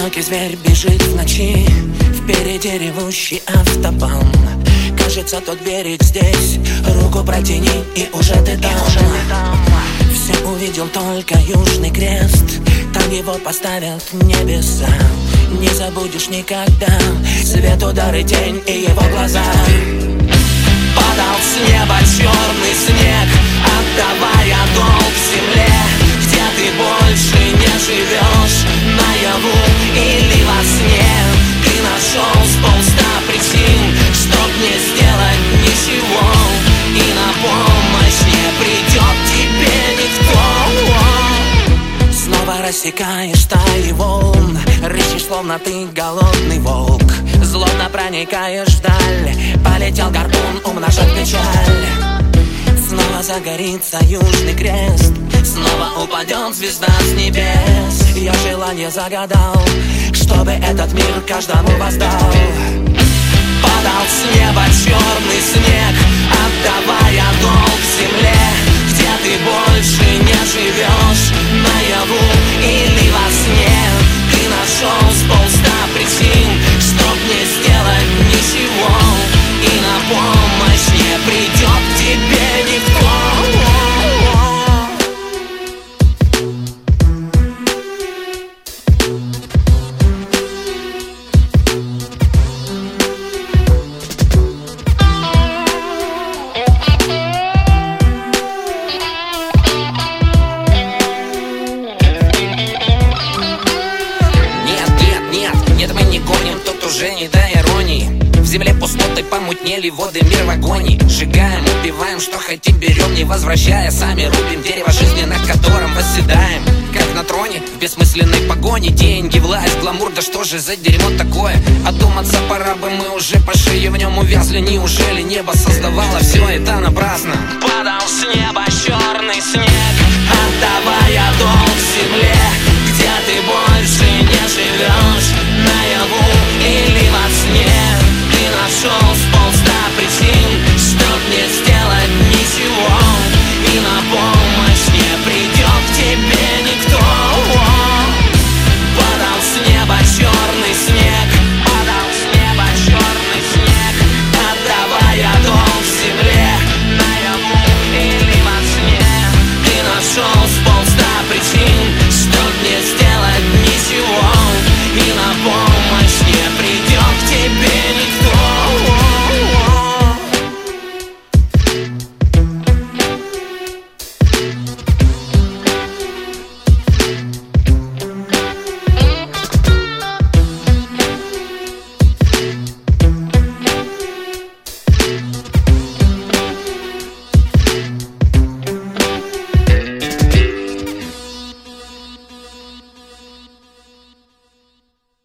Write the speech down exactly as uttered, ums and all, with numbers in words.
Одинокий зверь бежит в ночи, впереди ревущий автобан. Кажется, тот берег здесь, руку протяни, и уже ты там. Все увидел только Южный Крест, там его поставят небеса. Не забудешь никогда свет, удар и тень, и его глаза. Падал с неба черный снег, отдавая долг земле. Где ты больше не живешь, наяву или во сне? Ты нашел с полста причин, чтоб не сделать ничего, и на помощь не придет тебе никто. Снова рассекаешь стаи волн, рычишь, словно ты голодный волк. Злобно проникаешь вдаль, полетел горбун умножать печаль. Снова загорится Южный Крест, снова упадет звезда с небес. Я желание загадал, чтобы этот мир каждому воздал. Падал с неба черный снег, отдавая долг земле. Где ты больше не живешь, наяву или во сне? Ты нашел с полста причин, чтоб не сделать ничего, и на помощь не придет тебе никто. Не до иронии. В земле пустоты помутнели воды, мир в агонии. Сжигаем, убиваем, что хотим, берем, не возвращая. Сами рубим дерево жизни, на котором восседаем. Как на троне, в бессмысленной погоне. Деньги, власть, гламур, да что же за дерьмо такое? Одуматься пора бы, мы уже по шее в нем увязли. Неужели небо создавало все это напрасно? Падал с неба черный снег, отдавая долг земле. Где ты больше не живешь, наяву или во сне? Ты нашел с полста причин, чтоб не сделать ничего, и на помощь не придет тебе никто. Падал с неба черный снег, падал с неба черный снег, отдавая долг земле. Наяву или во сне? Ты нашел с полста причин, чтоб не сделать ничего, и на помощь не придет к тебе никто.